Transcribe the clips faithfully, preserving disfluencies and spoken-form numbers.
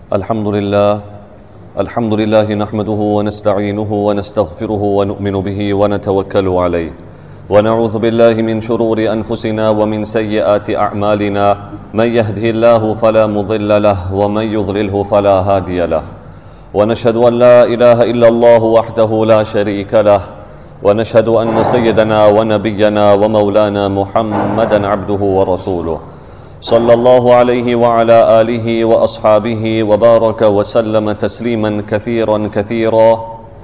الحمد لله الحمد لله نحمده ونستعينه ونستغفره ونؤمن به ونتوكل عليه ونعوذ بالله من شرور أنفسنا ومن سيئات أعمالنا من يهده الله فلا مضل له ومن يضلله فلا هادي له ونشهد أن لا إله إلا الله وحده لا شريك له ونشهد أن سيدنا ونبينا ومولانا محمدا عبده ورسوله صلى الله عليه وعلى آله وأصحابه وبارك وسلم تسليما كثيرا كثيرا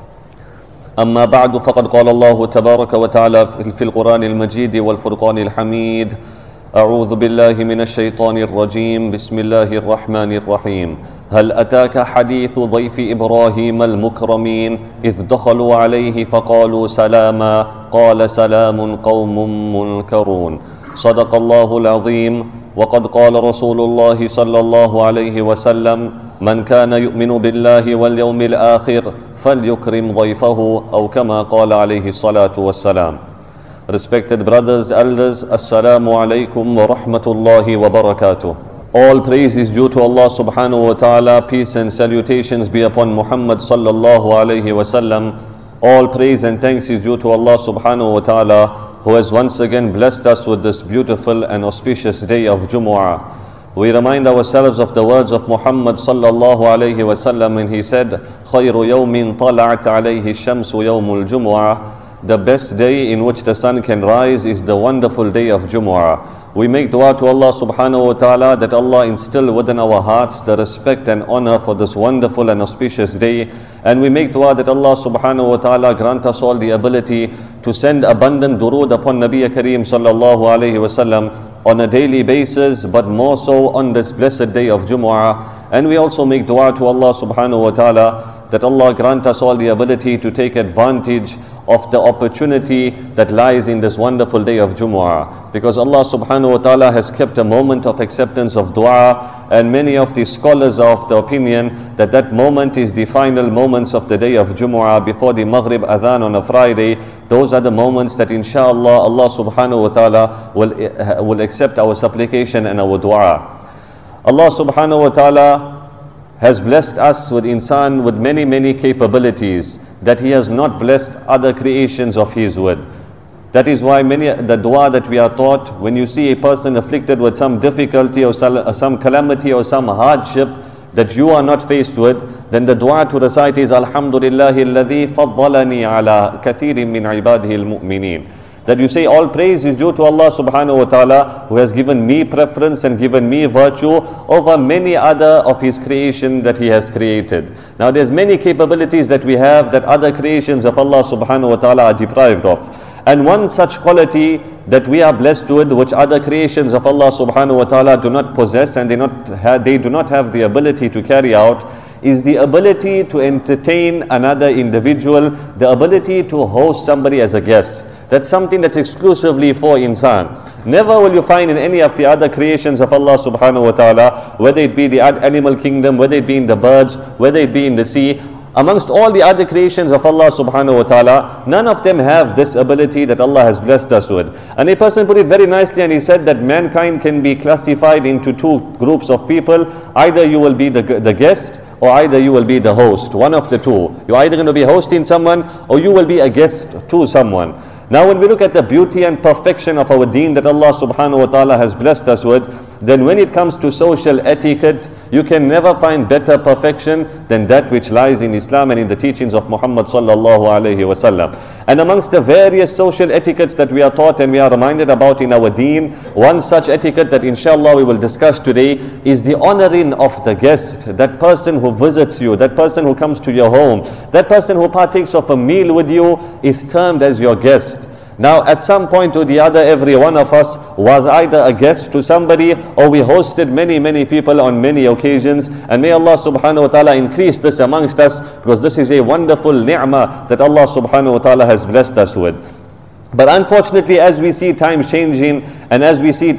أما بعد فقد قال الله تبارك وتعالى في القرآن المجيد والفرقان الحميد أعوذ بالله من الشيطان الرجيم بسم الله الرحمن الرحيم هل أتاك حديث ضيف إبراهيم المكرمين إذ دخلوا عليه فقالوا سلاما قال سلام قوم منكرون صدق الله العظيم وقد قال رسول الله صلى الله عليه وسلم من كان يؤمن بالله واليوم الآخر فليكرم ضيفه أو كما قال عليه الصلاة والسلام. Respected brothers, elders, Assalamu alaikum wa rahmatullahi wa barakatuh. All praise is due to Allah subhanahu wa ta'ala. Peace and salutations be upon Muhammad sallallahu alayhi wa sallam. All praise and thanks is due to Allah subhanahu wa ta'ala, who has once again blessed us with this beautiful and auspicious day of Jumu'ah. We remind ourselves of the words of Muhammad sallallahu alayhi wa sallam when he said, خَيْرُ يَوْمٍ طَلَعَتْ عَلَيْهِ الشَّمْسُ يَوْمُ الْجُمُعَةِ. The best day in which the sun can rise is the wonderful day of Jumu'ah. We make dua to Allah subhanahu wa ta'ala that Allah instill within our hearts the respect and honor for this wonderful and auspicious day. And we make dua that Allah subhanahu wa ta'ala grant us all the ability to send abundant durood upon Nabi Kareem sallallahu alayhi wa sallam on a daily basis, but more so on this blessed day of Jumu'ah. And we also make dua to Allah subhanahu wa ta'ala that Allah grant us all the ability to take advantage of the opportunity that lies in this wonderful day of Jumu'ah. Because Allah subhanahu wa ta'ala has kept a moment of acceptance of dua, and many of the scholars are of the opinion that that moment is the final moments of the day of Jumu'ah before the Maghrib Adhan on a Friday. Those are the moments that inshallah Allah subhanahu wa ta'ala will, uh, will accept our supplication and our dua. Allah subhanahu wa ta'ala has blessed us with insan with many many capabilities that he has not blessed other creations of his with. That is why many the dua that we are taught, when you see a person afflicted with some difficulty or some calamity or some hardship that you are not faced with, then the dua to recite is Alhamdulillahi alladhi faddalani ala kathirin min ibadihi al-mu'mineen. That you say all praise is due to Allah subhanahu wa ta'ala, who has given me preference and given me virtue over many other of his creation that he has created. Now there's many capabilities that we have that other creations of Allah subhanahu wa ta'ala are deprived of. And one such quality that we are blessed with, which other creations of Allah subhanahu wa ta'ala do not possess and they, not have, they do not have the ability to carry out, is the ability to entertain another individual, the ability to host somebody as a guest. That's something that's exclusively for insan. Never will you find in any of the other creations of Allah subhanahu wa ta'ala, whether it be the animal kingdom, whether it be in the birds, whether it be in the sea, amongst all the other creations of Allah subhanahu wa ta'ala, none of them have this ability that Allah has blessed us with. And a person put it very nicely, and he said that mankind can be classified into two groups of people. Either you will be the, the guest, or either you will be the host. One of the two. You're either going to be hosting someone, or you will be a guest to someone. Now when we look at the beauty and perfection of our deen that Allah subhanahu wa ta'ala has blessed us with, then when it comes to social etiquette, you can never find better perfection than that which lies in Islam and in the teachings of Muhammad sallallahu alayhi wa sallam. And amongst the various social etiquettes that we are taught and we are reminded about in our deen, one such etiquette that inshallah we will discuss today is the honoring of the guest, that person who visits you, that person who comes to your home, that person who partakes of a meal with you is termed as your guest. Now at some point or the other, every one of us was either a guest to somebody, or we hosted many many people on many occasions. And may Allah subhanahu wa ta'ala increase this amongst us, because this is a wonderful ni'mah that Allah subhanahu wa ta'ala has blessed us with. But unfortunately, as we see times changing, and as we see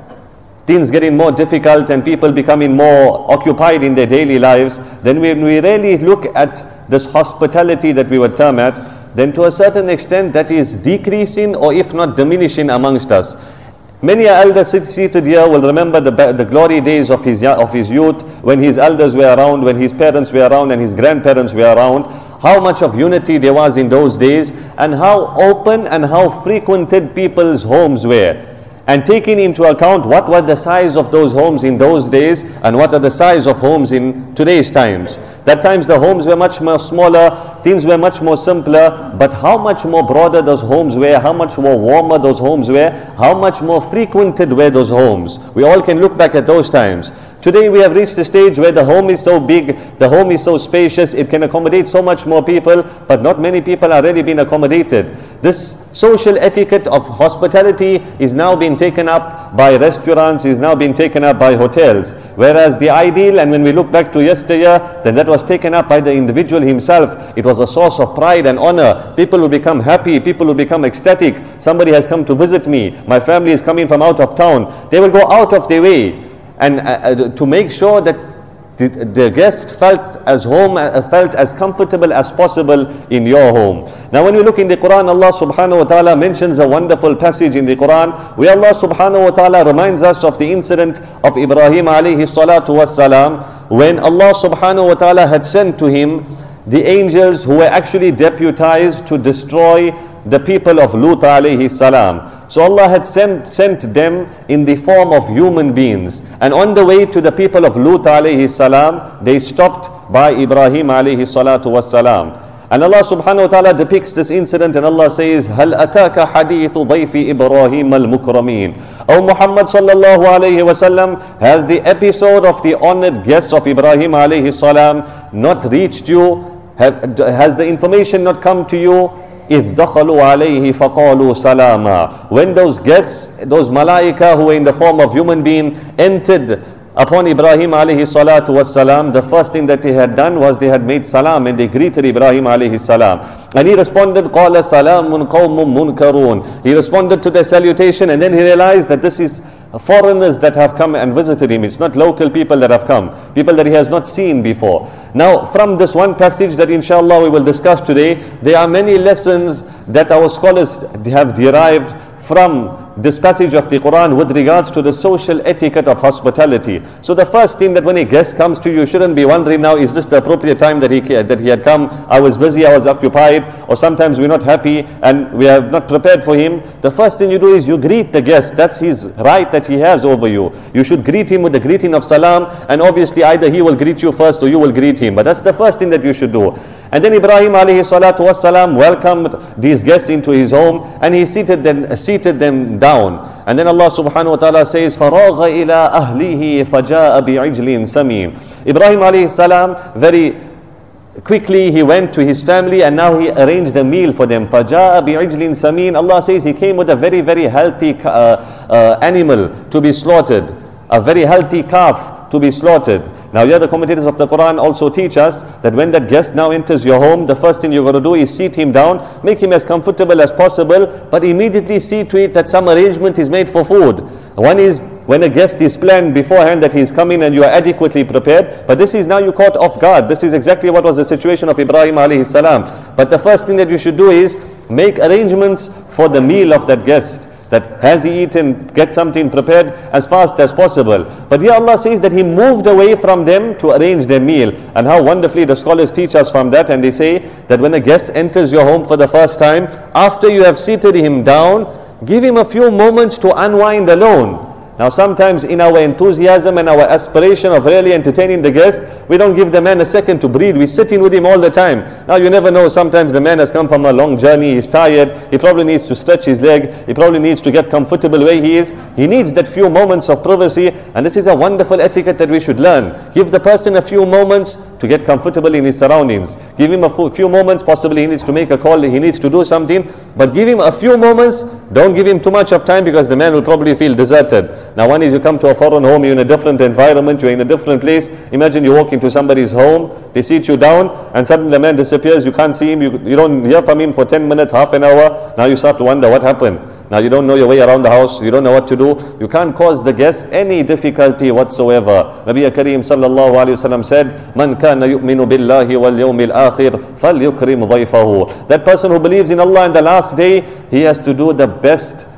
things getting more difficult and people becoming more occupied in their daily lives, then when we really look at this hospitality that we would term at, then to a certain extent that is decreasing, or if not diminishing amongst us. Many elders seated here will remember the, the glory days of his, of his youth, when his elders were around, when his parents were around and his grandparents were around. How much of unity there was in those days, and how open and how frequented people's homes were. And taking into account what were the size of those homes in those days and what are the size of homes in today's times. That times the homes were much more smaller, things were much more simpler, but how much more broader those homes were, how much more warmer those homes were, how much more frequented were those homes. We all can look back at those times. Today we have reached a stage where the home is so big, the home is so spacious, it can accommodate so much more people, but not many people are ready being accommodated. This social etiquette of hospitality is now being taken up by restaurants, is now being taken up by hotels. Whereas the ideal, and when we look back to yesteryear, then that was taken up by the individual himself. It was a source of pride and honor. People will become happy, people will become ecstatic. Somebody has come to visit me, my family is coming from out of town. They will go out of their way and uh, uh, to make sure that the, the guest felt as home, uh, felt as comfortable as possible in your home. Now when we look in the Quran, Allah subhanahu wa ta'ala mentions a wonderful passage in the Quran where Allah subhanahu wa ta'ala reminds us of the incident of Ibrahim alayhi salatu wassalam, when Allah subhanahu wa ta'ala had sent to him the angels who were actually deputized to destroy the people of Lut alayhi salam. So Allah had sent, sent them in the form of human beings. And on the way to the people of Lut alayhi salam, they stopped by Ibrahim alayhi salatu wassalam. And Allah subhanahu wa ta'ala depicts this incident, and Allah says, هَلْ أَتَاكَ حَدِيثُ ضَيْفِ إِبْرَاهِيمَ الْمُكْرَمِينَ. O Muhammad sallallahu alayhi wa sallam, has the episode of the honored guests of Ibrahim alayhi salam not reached you? Have, has the information not come to you? إِذْ دَخَلُوا عَلَيْهِ فَقَالُوا سَلَامًا. When those guests, those malaika who were in the form of human being, entered upon Ibrahim alayhi salatu wassalam, the first thing that they had done was they had made salam, and they greeted Ibrahim alayhi salam. And he responded, قَالَ سَلَامٌ قَوْمٌ مُنْكَرُونَ. He responded to their salutation, and then he realized that this is foreigners that have come and visited him. It's not local people that have come, people that he has not seen before. Now from this one passage that inshallah we will discuss today, there are many lessons that our scholars have derived from this passage of the Quran with regards to the social etiquette of hospitality. So the first thing, that when a guest comes to you, you shouldn't be wondering, now is this the appropriate time that he that he had come? I was busy, I was occupied, or sometimes we're not happy and we have not prepared for him. The first thing you do is you greet the guest. That's his right that he has over you. You should greet him with the greeting of salam, and obviously either he will greet you first or you will greet him. But that's the first thing that you should do. And then Ibrahim alayhi salatu wassalam welcomed these guests into his home, and he seated them, seated them down. And then Allah subhanahu wa ta'ala says, فَرَاغَ إِلَىٰ أَهْلِهِ فَجَاءَ بِعِجْلٍ سَمِينٍ. Ibrahim alayhi salam, very quickly he went to his family, and now he arranged a meal for them. فَجَاءَ بِعِجْلٍ سَمِينٍ. Allah says he came with a very, very healthy uh, uh, animal to be slaughtered, a very healthy calf to be slaughtered. Now here the commentators of the Quran also teach us that when that guest now enters your home, the first thing you're going to do is seat him down, make him as comfortable as possible, but immediately see to it that some arrangement is made for food. One is when a guest is planned beforehand that he is coming and you are adequately prepared, but this is now you caught off guard. This is exactly what was the situation of Ibrahim alayhi salam. But the first thing that you should do is make arrangements for the meal of that guest. That has he eaten, get something prepared as fast as possible. But here Allah says that he moved away from them to arrange their meal. And how wonderfully the scholars teach us from that, and they say that when a guest enters your home for the first time, after you have seated him down, give him a few moments to unwind alone. Now sometimes in our enthusiasm and our aspiration of really entertaining the guest, we don't give the man a second to breathe. We're sitting with him all the time. Now you never know, sometimes the man has come from a long journey, he's tired, he probably needs to stretch his leg, he probably needs to get comfortable where he is. He needs that few moments of privacy, and this is a wonderful etiquette that we should learn. Give the person a few moments to get comfortable in his surroundings. Give him a few moments, possibly he needs to make a call, he needs to do something, but give him a few moments. Don't give him too much of time, because the man will probably feel deserted. Now one is you come to a foreign home, you're in a different environment, you're in a different place. Imagine you walk into somebody's home, they sit you down, and suddenly the man disappears, you can't see him, you, you don't hear from him for ten minutes, half an hour. Now you start to wonder what happened. Now you don't know your way around the house, you don't know what to do. You can't cause the guest any difficulty whatsoever. Nabi Kareem sallallahu alayhi wa sallam said, Man kana yu'minu billahi wal yawmil akhir fal yukrim dhayfahu. That person who believes in Allah and the last day, he has to do the best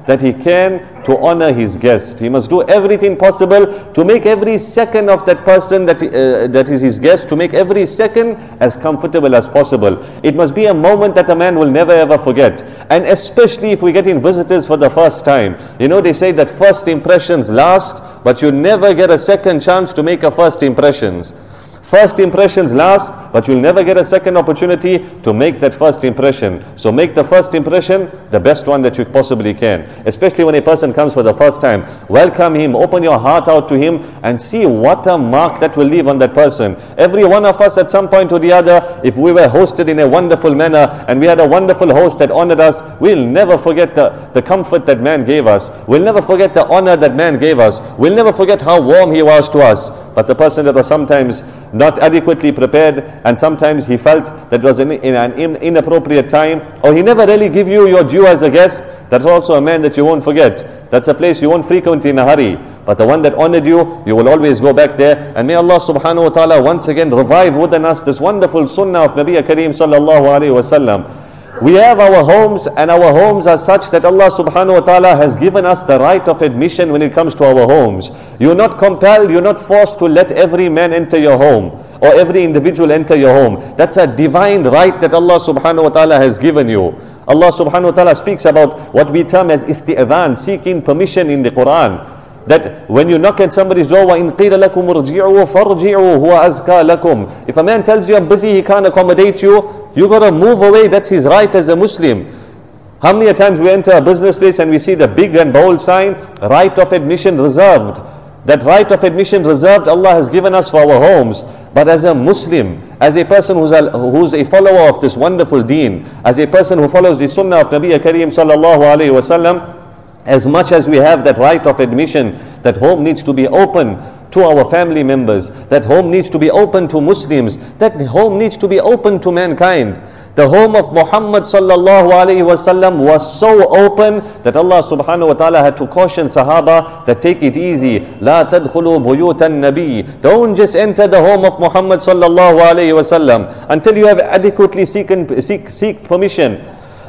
that he can to honor his guest. He must do everything possible to make every second of that person that, uh, that is his guest, to make every second as comfortable as possible. It must be a moment that a man will never ever forget. And especially if we get in visitors for the first time. You know, they say that first impressions last, but you never get a second chance to make a first impressions. First impressions last, but you'll never get a second opportunity to make that first impression. So make the first impression the best one that you possibly can. Especially when a person comes for the first time. Welcome him, open your heart out to him, and see what a mark that will leave on that person. Every one of us at some point or the other, if we were hosted in a wonderful manner, and we had a wonderful host that honored us, we'll never forget the, the comfort that man gave us. We'll never forget the honor that man gave us. We'll never forget how warm he was to us. But the person that was sometimes not adequately prepared, and sometimes he felt that was in, in an in, inappropriate time, or he never really give you your due as a guest, that's also a man that you won't forget. That's a place you won't frequent in a hurry. But the one that honored you, you will always go back there. And may Allah subhanahu wa ta'ala once again revive within us this wonderful sunnah of Nabi Kareem sallallahu alayhi wa sallam. We have our homes, and our homes are such that Allah subhanahu wa ta'ala has given us the right of admission when it comes to our homes. You're not compelled, you're not forced to let every man enter your home, or every individual enter your home. That's a divine right that Allah subhanahu wa ta'ala has given you. Allah subhanahu wa ta'ala speaks about what we term as isti'adhan, seeking permission in the Quran. That when you knock at somebody's door, وَإِن قِيلَ لَكُمْ ارْجِعُوا فَارْجِعُوا هُوَ أَزْكَى لَكُمْ. If a man tells you I'm busy, he can't accommodate you, you got to move away. That's his right as a Muslim. How many times we enter a business place and we see the big and bold sign, right of admission reserved. That right of admission reserved Allah has given us for our homes. But as a Muslim, as a person who's a, who's a follower of this wonderful deen, as a person who follows the sunnah of Nabi Kareem sallallahu alayhi wa sallam, as much as we have that right of admission, that home needs to be open to our family members, that home needs to be open to Muslims, that home needs to be open to mankind. The home of Muhammad sallallahu alayhi wa sallam was so open that Allah subhanahu wa ta'ala had to caution Sahaba that take it easy. La tadkhulu buyutan nabi. Don't just enter the home of Muhammad sallallahu alayhi wa sallam until you have adequately seeken, seek, seek permission.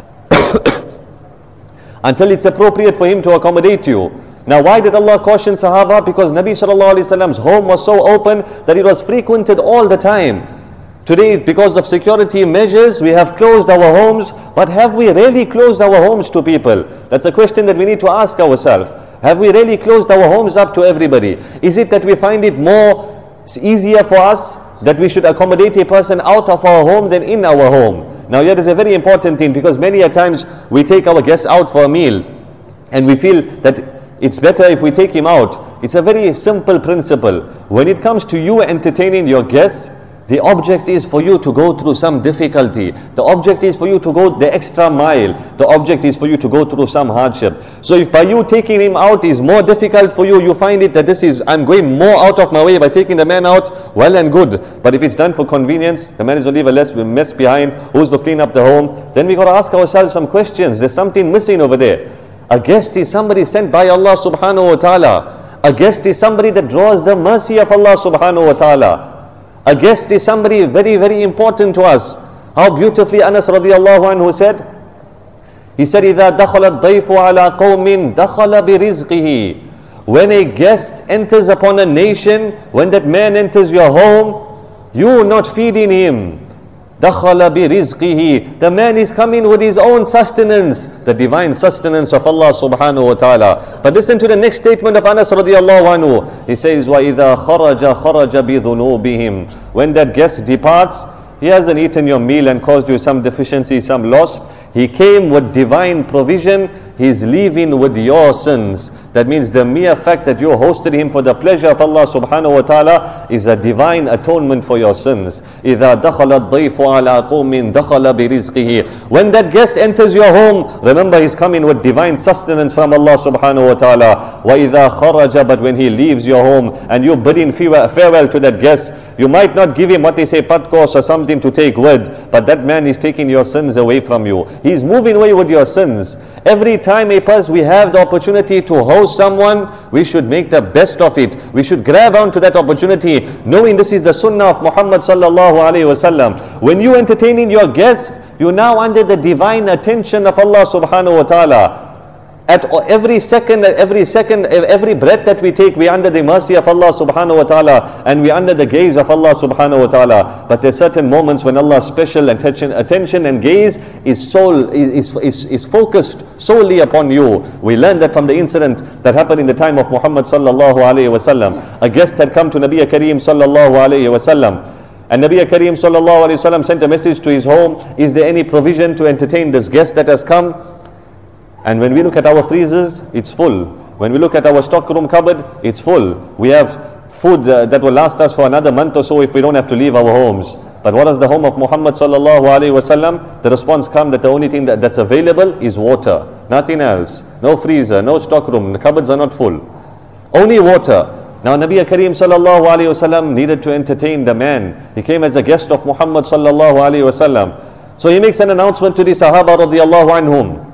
Until it's appropriate for him to accommodate you. Now why did Allah caution Sahaba? Because Nabi sallallahu alayhi wa sallam's home was so open that it was frequented all the time. Today, because of security measures, we have closed our homes, but have we really closed our homes to people? That's a question that we need to ask ourselves. Have we really closed our homes up to everybody? Is it that we find it more easier for us that we should accommodate a person out of our home than in our home? Now here is a very important thing, because many a times we take our guests out for a meal and we feel that it's better if we take him out. It's a very simple principle. When it comes to you entertaining your guests, the object is for you to go through some difficulty. The object is for you to go the extra mile. The object is for you to go through some hardship. So if by you taking him out is more difficult for you, you find it that this is, I'm going more out of my way by taking the man out, well and good. But if it's done for convenience, the man is going to leave a mess behind, who's to clean up the home, then we got to ask ourselves some questions. There's something missing over there. A guest is somebody sent by Allah subhanahu wa ta'ala. A guest is somebody that draws the mercy of Allah subhanahu wa ta'ala. A guest is somebody very, very important to us. How beautifully Anas radiallahu anhu said, he said, إِذَا دَخَلَ الضَّيْفُ عَلَىٰ قَوْمٍ دَخَلَ بِرِزْقِهِ. When a guest enters upon a nation, when that man enters your home, you are not feeding him. دَخَلَ بِرِزْقِهِ. The man is coming with his own sustenance, the divine sustenance of Allah subhanahu wa ta'ala. But listen to the next statement of Anas radiallahu anhu. He says, وَإِذَا خَرَجَ خَرَجَ بِذُنُوبِهِمْ. When that guest departs, he hasn't eaten your meal and caused you some deficiency, some loss. He came with divine provision. He's leaving with your sins. That means the mere fact that you hosted him for the pleasure of Allah subhanahu wa ta'ala is a divine atonement for your sins. إِذَا دَخَلَ الضَّيْفُ عَلَىٰ قَوْمٍ دَخَلَ بِرِزْقِهِ. When that guest enters your home, remember he's coming with divine sustenance from Allah subhanahu wa ta'ala. وَإِذَا خَرَجَ. But when he leaves your home and you bidding farewell to that guest, you might not give him what they say patkos or something to take with, but that man is taking your sins away from you. He's moving away with your sins. Every time a person we have the opportunity to host someone, we should make the best of it. We should grab onto that opportunity, knowing this is the sunnah of Muhammad sallallahu alayhi wa sallam. When you entertaining your guests, you're now under the divine attention of Allah subhanahu wa ta'ala. At every second, every second, every breath that we take, we're under the mercy of Allah subhanahu wa ta'ala, and we're under the gaze of Allah subhanahu wa ta'ala. But there's certain moments when Allah's special attention, attention and gaze is, soul, is, is, is focused solely upon you. We learned that from the incident that happened in the time of Muhammad sallallahu alayhi wa sallam. A guest had come to Nabi Kareem sallallahu alayhi wa sallam. And Nabi Kareem sallallahu alayhi wa sallam sent a message to his home, is there any provision to entertain this guest that has come? And when we look at our freezers, it's full. When we look at our stockroom cupboard, it's full. We have food uh, that will last us for another month or so if we don't have to leave our homes. But what is the home of Muhammad sallallahu alayhi wa sallam? The response comes that the only thing that, that's available is water. Nothing else. No freezer, no stockroom. The cupboards are not full. Only water. Now Nabi Kareem sallallahu alayhi wa sallam needed to entertain the man. He came as a guest of Muhammad sallallahu alayhi wa sallam. So he makes an announcement to the Sahaba radiyallahu anhum.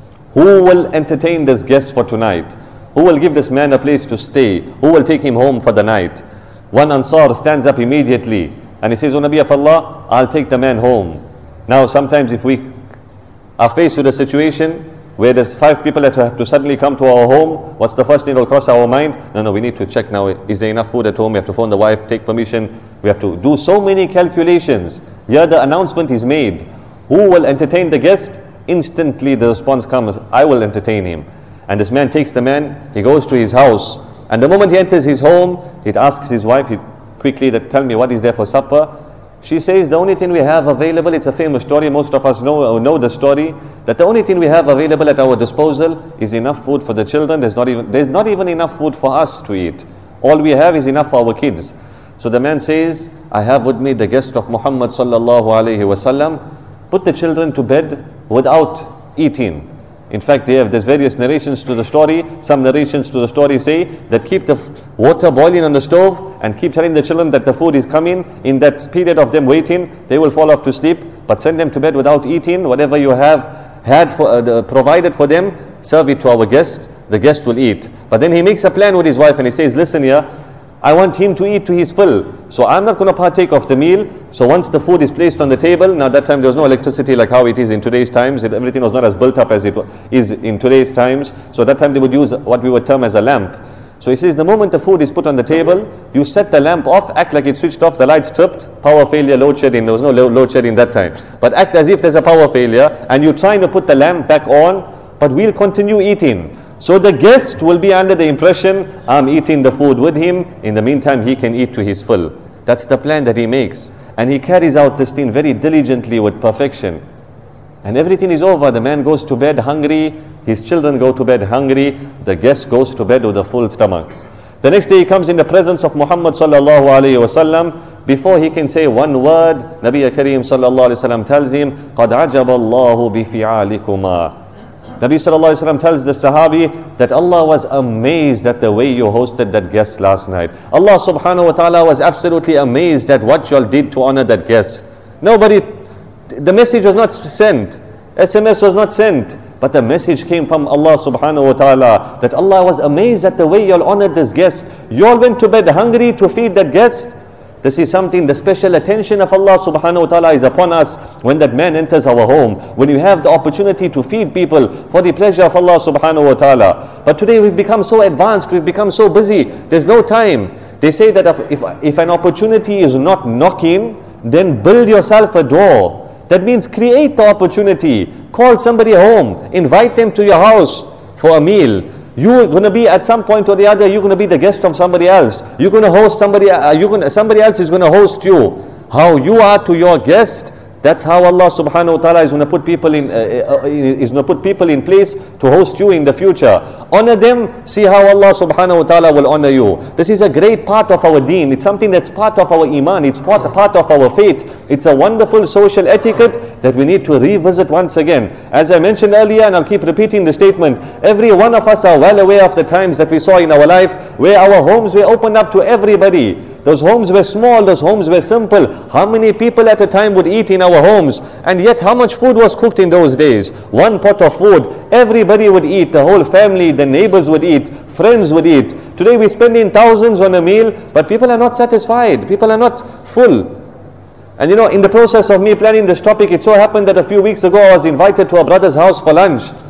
Who will entertain this guest for tonight? Who will give this man a place to stay? Who will take him home for the night? One Ansar stands up immediately and he says, O Nabi of Allah, I'll take the man home. Now sometimes if we are faced with a situation where there's five people that have to suddenly come to our home, what's the first thing that will cross our mind? No, no, we need to check now. Is there enough food at home? We have to phone the wife, take permission. We have to do so many calculations. Here the announcement is made. Who will entertain the guest? Instantly the response comes, I will entertain him. And this man takes the man, he goes to his house, and the moment he enters his home, he asks his wife he, quickly that tell me what is there for supper. She says the only thing we have available, it's a famous story, most of us know, know the story, that the only thing we have available at our disposal is enough food for the children. There's not even, there's not even enough food for us to eat. All we have is enough for our kids. So the man says, I have with me the guest of Muhammad sallallahu alayhi wa sallam. Put the children to bed without eating. In fact, they have, there's various narrations to the story. Some narrations to the story say that keep the water boiling on the stove and keep telling the children that the food is coming. In that period of them waiting, they will fall off to sleep. But send them to bed without eating. Whatever you have had for, uh, the, provided for them, serve it to our guest. The guest will eat. But then he makes a plan with his wife and he says, listen here, I want him to eat to his fill. So I'm not going to partake of the meal. So once the food is placed on the table, now that time there was no electricity like how it is in today's times. It, everything was not as built up as it is in today's times. So that time they would use what we would term as a lamp. So he says the moment the food is put on the table, you set the lamp off, act like it's switched off, the lights tripped, power failure, load shedding. There was no load shedding that time. But act as if there's a power failure and you're trying to put the lamp back on, but we'll continue eating. So the guest will be under the impression, I'm eating the food with him. In the meantime, he can eat to his full. That's the plan that he makes. And he carries out this thing very diligently with perfection. And everything is over. The man goes to bed hungry. His children go to bed hungry. The guest goes to bed with a full stomach. The next day he comes in the presence of Muhammad sallallahu alayhi wa sallam. Before he can say one word, Nabi Kareem sallallahu alayhi wa sallam tells him, قَدْ عَجَبَ اللَّهُ بِفِعَالِكُمَا. Nabi sallallahu alayhi wa sallam tells the Sahabi that Allah was amazed at the way you hosted that guest last night. Allah subhanahu wa ta'ala was absolutely amazed at what you all did to honor that guest. Nobody, the message was not sent, S M S was not sent, but the message came from Allah subhanahu wa ta'ala that Allah was amazed at the way you all honored this guest. You all went to bed hungry to feed that guest. This is something, the special attention of Allah subhanahu wa ta'ala is upon us when that man enters our home. When you have the opportunity to feed people for the pleasure of Allah subhanahu wa ta'ala. But today we've become so advanced, we've become so busy, there's no time. They say that if, if, if an opportunity is not knocking, then build yourself a door. That means create the opportunity. Call somebody home, invite them to your house for a meal. You're going to be at some point or the other, you're going to be the guest of somebody else. You're going to host somebody, uh, you're going to, somebody else is going to host you. How you are to your guest, that's how Allah subhanahu wa ta'ala is going to put people in, uh, uh, is going to put people in place to host you in the future. Honor them, see how Allah subhanahu wa ta'ala will honor you. This is a great part of our deen. It's something that's part of our iman. It's part, part of our faith. It's a wonderful social etiquette that we need to revisit once again. As I mentioned earlier, and I'll keep repeating the statement, every one of us are well aware of the times that we saw in our life where our homes were opened up to everybody. Those homes were small, those homes were simple. How many people at a time would eat in our homes? And yet how much food was cooked in those days? One pot of food, everybody would eat, the whole family, the neighbors would eat, friends would eat. Today we spend in thousands on a meal, but people are not satisfied, people are not full. And you know, in the process of me planning this topic, it so happened that a few weeks ago I was invited to a brother's house for lunch.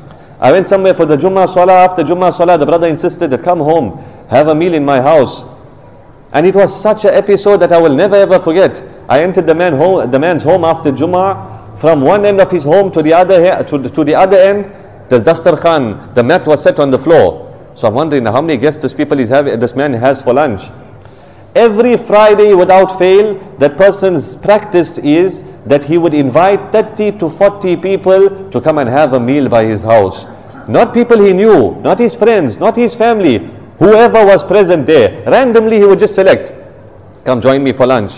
I went somewhere for the Jummah Salah. After Jummah Salah, the brother insisted to come home, have a meal in my house. And it was such an episode that I will never ever forget. I entered the, man home, the man's home after Jummah. From one end of his home to the other, to, to the other end, the dastarkhan, the mat was set on the floor. So I'm wondering how many guests this people is having, this man has for lunch. Every Friday without fail, that person's practice is that he would invite thirty to forty people to come and have a meal by his house. Not people he knew, not his friends, not his family, whoever was present there. Randomly he would just select, come join me for lunch.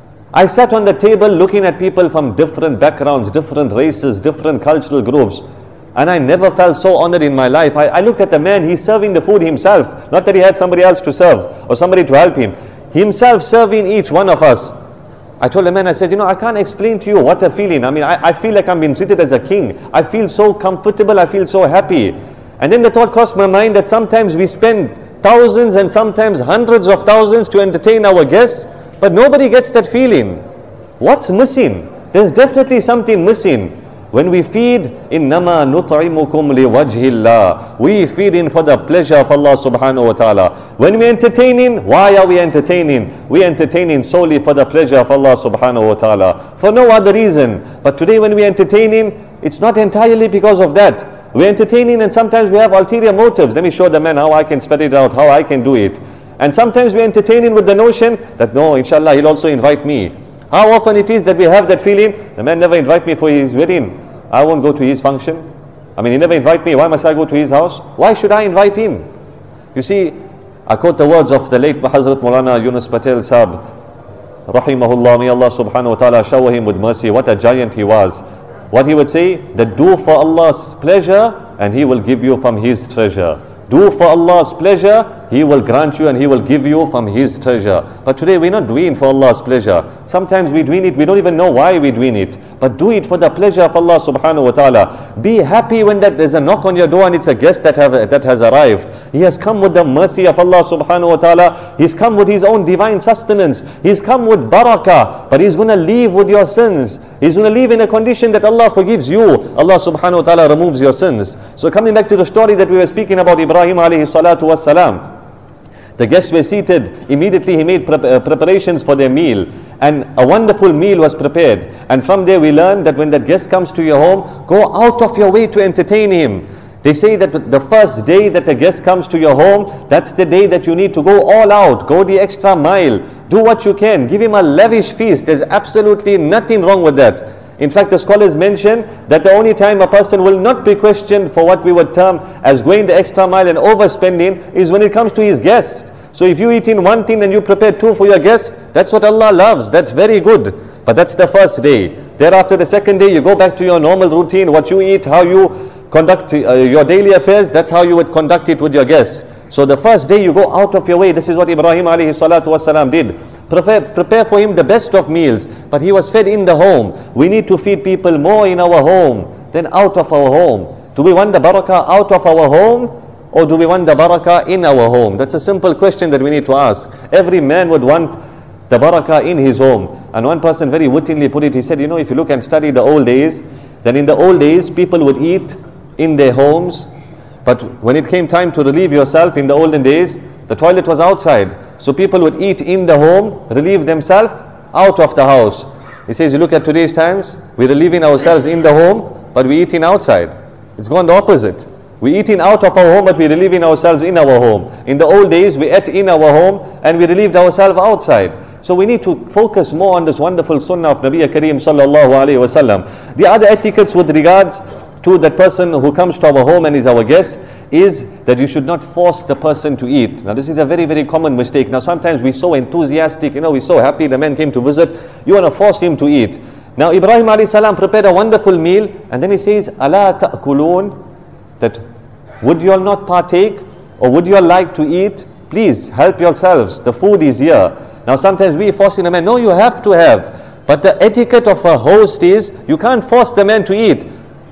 I sat on the table looking at people from different backgrounds, different races, different cultural groups. And I never felt so honored in my life. I, I looked at the man, he's serving the food himself. Not that he had somebody else to serve or somebody to help him. Himself serving each one of us. I told the man, I said, you know, I can't explain to you what a feeling. I mean, I, I feel like I'm being treated as a king. I feel so comfortable, I feel so happy. And then the thought crossed my mind that sometimes we spend thousands and sometimes hundreds of thousands to entertain our guests, but nobody gets that feeling. What's missing? There's definitely something missing. When we feed, إِنَّمَا نُطْعِمُكُمْ لِوَجْهِ اللَّهِ, we feed in for the pleasure of Allah subhanahu wa ta'ala. When we entertaining, why are we entertaining? We entertaining solely for the pleasure of Allah subhanahu wa ta'ala, for no other reason. But today when we entertaining, it's not entirely because of that. We're entertaining and sometimes we have ulterior motives. Let me show the man how I can spread it out, how I can do it. And sometimes we're entertaining with the notion that no, inshallah, he'll also invite me. How often it is that we have that feeling, the man never invite me for his wedding, I won't go to his function. I mean, he never invite me, why must I go to his house? Why should I invite him? You see, I quote the words of the late Hazrat Maulana Yunus Patel Sahib, Rahimahullah, may Allah subhanahu wa ta'ala shower him with mercy. What a giant he was. What he would say, that do for Allah's pleasure and He will give you from His treasure. Do for Allah's pleasure, He will grant you and He will give you from His treasure. But today we're not doing for Allah's pleasure. Sometimes we're doing it, we don't even know why we're doing it. But do it for the pleasure of Allah subhanahu wa ta'ala. Be happy when that there's a knock on your door and it's a guest that, have, that has arrived. He has come with the mercy of Allah subhanahu wa ta'ala. He's come with His own divine sustenance. He's come with barakah. But He's going to leave with your sins. He's going to leave in a condition that Allah forgives you. Allah subhanahu wa ta'ala removes your sins. So coming back to the story that we were speaking about Ibrahim alayhi salatu was salam. The guests were seated. Immediately he made prep uh, preparations for their meal. And a wonderful meal was prepared. And from there we learn that when that guest comes to your home, go out of your way to entertain him. They say that the first day that a guest comes to your home, that's the day that you need to go all out. Go the extra mile. Do what you can. Give him a lavish feast. There's absolutely nothing wrong with that. In fact, the scholars mention that the only time a person will not be questioned for what we would term as going the extra mile and overspending is when it comes to his guest. So if you eat in one thing and you prepare two for your guest, that's what Allah loves. That's very good. But that's the first day. Thereafter, the second day, you go back to your normal routine. What you eat, how you conduct uh, your daily affairs, that's how you would conduct it with your guests. So the first day you go out of your way. This is what Ibrahim alayhi salatu wasalam did. Prepare, prepare for him the best of meals. But he was fed in the home. We need to feed people more in our home than out of our home. Do we want the barakah out of our home? Or do we want the barakah in our home? That's a simple question that we need to ask. Every man would want the barakah in his home. And one person very wittingly put it, he said, you know, if you look and study the old days, then in the old days people would eat in their homes. But when it came time to relieve yourself in the olden days, the toilet was outside. So people would eat in the home, relieve themselves out of the house. He says, you look at today's times, we're relieving ourselves in the home, but we're eating outside. It's gone the opposite. We're eating out of our home, but we're relieving ourselves in our home. In the old days, we ate in our home and we relieved ourselves outside. So we need to focus more on this wonderful sunnah of Nabi Kareem sallallahu alayhi wasallam. The other etiquettes with regards to that person who comes to our home and is our guest is that you should not force the person to eat. Now this is a very, very common mistake. Now sometimes we're so enthusiastic, you know, we're so happy the man came to visit, you want to force him to eat. Now Ibrahim alayhi salam prepared a wonderful meal and then he says, Ala ta'kulun, that would you all not partake or would you all like to eat? Please help yourselves, the food is here. Now sometimes we forcing a man, no, you have to have. But the etiquette of a host is, you can't force the man to eat.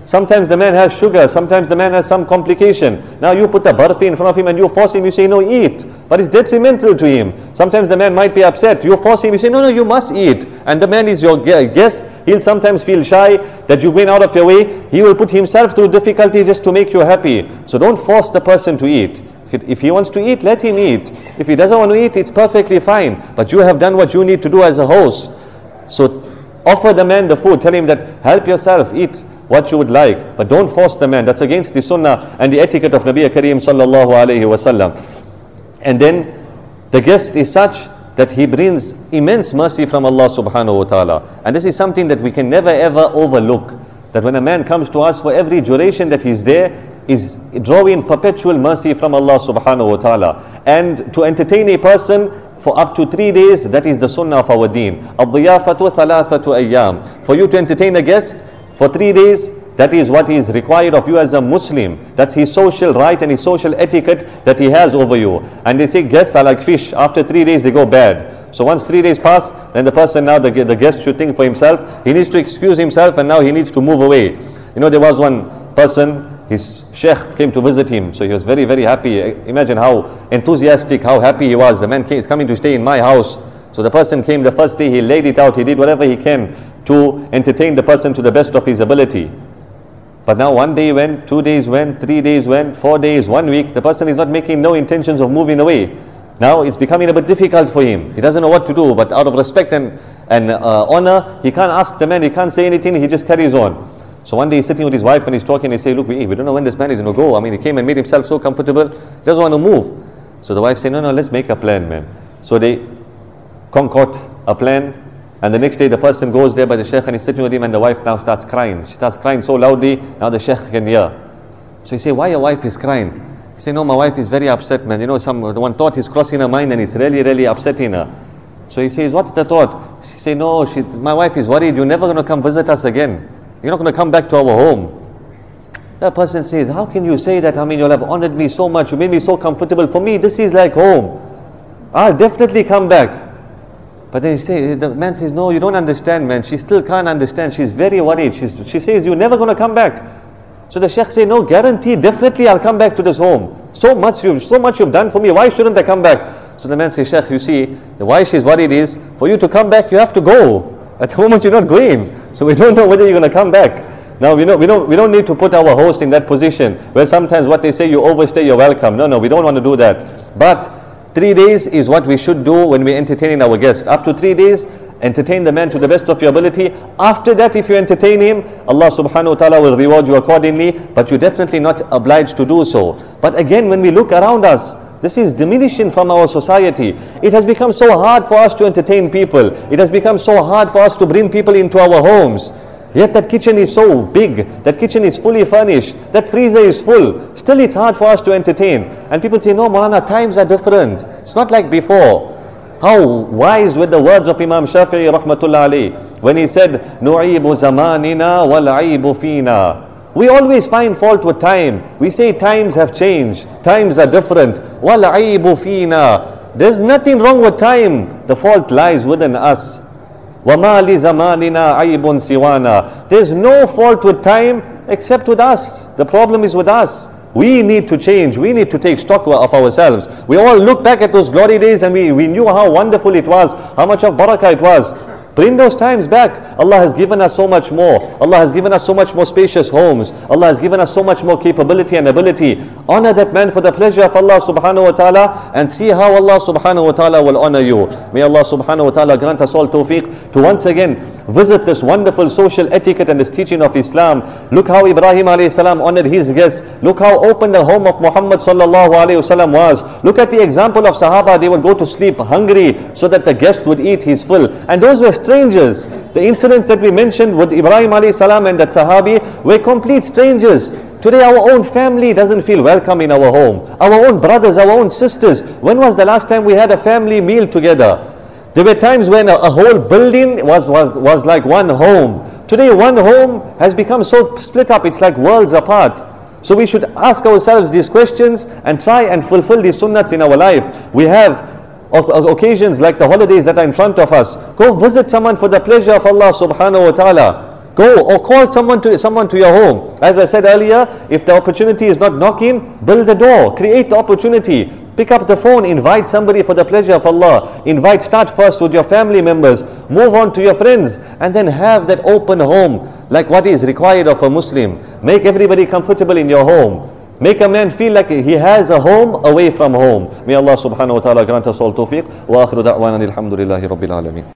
Sometimes the man has sugar, sometimes the man has some complication. Now you put the barfi in front of him and you force him, you say, no, eat. But it's detrimental to him. Sometimes the man might be upset. You force him, you say, no, no, you must eat. And the man is your guest. He'll sometimes feel shy that you've been out of your way. He will put himself through difficulties just to make you happy. So don't force the person to eat. If, it, if he wants to eat, let him eat. If he doesn't want to eat, it's perfectly fine. But you have done what you need to do as a host. So offer the man the food. Tell him that, help yourself, eat what you would like, but don't force the man. That's against the sunnah and the etiquette of Nabi Kareem sallallahu alayhi wasallam. And then the guest is such that he brings immense mercy from Allah subhanahu wa ta'ala. And this is something that we can never ever overlook. That when a man comes to us, for every duration that he's there, is drawing perpetual mercy from Allah subhanahu wa ta'ala. And to entertain a person for up to three days, that is the sunnah of our deen. Ad-diyafatu thalathatu ayyam. For you to entertain a guest for three days, that is what is required of you as a Muslim. That's his social right and his social etiquette that he has over you. And they say guests are like fish. After three days they go bad. So once three days pass, then the person now, the, the guest should think for himself. He needs to excuse himself and now he needs to move away. You know, there was one person, his sheikh came to visit him. So he was very, very happy. Imagine how enthusiastic, how happy he was. The man came, is coming to stay in my house. So the person came the first day, he laid it out, he did whatever he can to entertain the person to the best of his ability. But now one day went, two days went, three days went, four days, one week, the person is not making no intentions of moving away. Now it's becoming a bit difficult for him. He doesn't know what to do, but out of respect and, and uh, honor, he can't ask the man, he can't say anything, he just carries on. So one day he's sitting with his wife and he's talking, he say, look, we, we don't know when this man is going to go. I mean, he came and made himself so comfortable, he doesn't want to move. So the wife said, no, no, let's make a plan, man. So they concoct a plan. And the next day the person goes there by the sheikh and he's sitting with him and the wife now starts crying. She starts crying so loudly, now the sheikh can hear. So he say, why your wife is crying? He say, no, my wife is very upset, man. You know, some the one thought is crossing her mind and it's really, really upsetting her. So he says, what's the thought? She say, no, she, my wife is worried. You're never going to come visit us again. You're not going to come back to our home. That person says, how can you say that? I mean, you'll have honored me so much. You made me so comfortable. For me, this is like home. I'll definitely come back. But then you say, the man says, no, you don't understand, man. She still can't understand. She's very worried. She's, she says, you're never going to come back. So the sheikh say, no, guarantee, definitely I'll come back to this home. So much you've, so much you've done for me. Why shouldn't I come back? So the man says, sheikh, you see, why she's worried is, for you to come back, you have to go. At the moment you're not going. So we don't know whether you're going to come back. Now we know we don't we don't need to put our host in that position where sometimes what they say, you overstay your welcome. No, no, we don't want to do that. But three days is what we should do when we're entertaining our guest. Up to three days, entertain the man to the best of your ability. After that, if you entertain him, Allah subhanahu wa ta'ala will reward you accordingly, but you're definitely not obliged to do so. But again, when we look around us, this is diminishing from our society. It has become so hard for us to entertain people. It has become so hard for us to bring people into our homes. Yet that kitchen is so big, that kitchen is fully furnished, that freezer is full. Still it's hard for us to entertain. And people say, no, Maulana, times are different. It's not like before. How wise with the words of Imam Shafi'i rahmatullah alayhi, when he said, نُعِيبُ زَمَانِنَا وَالْعَيْبُ فِينَا. We always find fault with time. We say times have changed, times are different. وَالْعَيْبُ فِينَا. There's nothing wrong with time. The fault lies within us. وَمَا لِزَمَانِنَا عَيْبٌ سِوَانَا. There's no fault with time except with us. The problem is with us. We need to change. We need to take stock of ourselves. We all look back at those glory days and we, we knew how wonderful it was, how much of barakah it was. Bring those times back. Allah has given us so much more. Allah has given us so much more spacious homes. Allah has given us so much more capability and ability. Honor that man for the pleasure of Allah subhanahu wa ta'ala and see how Allah subhanahu wa ta'ala will honor you. May Allah subhanahu wa ta'ala grant us all tawfiq to once again visit this wonderful social etiquette and this teaching of Islam. Look how Ibrahim alayhi salam honored his guests. Look how open the home of Muhammad sallallahu alayhi wasallam was. Look at the example of Sahaba. They would go to sleep hungry so that the guest would eat his fill. And those were strangers. The incidents that we mentioned with Ibrahim alayhi salam and that Sahabi were complete strangers. Today our own family doesn't feel welcome in our home. Our own brothers, our own sisters. When was the last time we had a family meal together? There were times when a, a whole building was, was, was like one home. Today one home has become so split up, it's like worlds apart. So we should ask ourselves these questions and try and fulfill these sunnats in our life. We have occasions like the holidays that are in front of us. Go visit someone for the pleasure of Allah subhanahu wa ta'ala. Go or call someone to someone to your home. As I said earlier, if the opportunity is not knocking, build the door, create the opportunity. Pick up the phone, invite somebody for the pleasure of Allah. Invite, start first with your family members, move on to your friends, and then have that open home like what is required of a Muslim. Make everybody comfortable in your home. Make a man feel like he has a home away from home. May Allah subhanahu wa ta'ala grant us all tawfiq. Wa akhiru da'wana alhamdulillahi rabbil alameen.